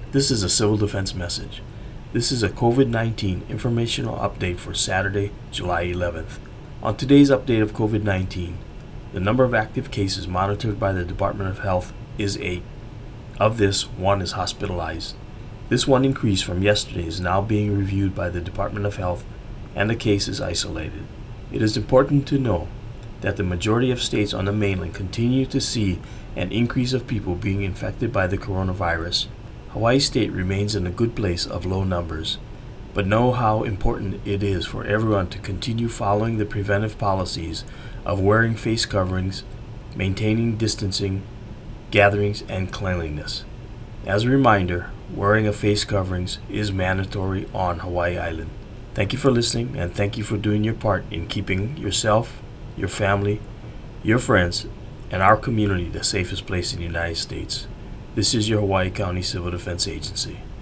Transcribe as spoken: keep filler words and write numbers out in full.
This is a Civil Defense message. This is a COVID nineteen informational update for Saturday, July eleventh. On today's update of COVID nineteen, the number of active cases monitored by the Department of Health is eight. Of this, one is hospitalized. This one increase from yesterday is now being reviewed by the Department of Health, and the case is isolated. It is important to know that the majority of states on the mainland continue to see an increase of people being infected by the coronavirus. Hawaii State remains in a good place of low numbers, but know how important it is for everyone to continue following the preventive policies of wearing face coverings, maintaining distancing, gatherings, and cleanliness. As a reminder, wearing of face coverings is mandatory on Hawaii Island. Thank you for listening, and thank you for doing your part in keeping yourself, your family, your friends, and our community the safest place in the United States. This is your Hawaii County Civil Defense Agency.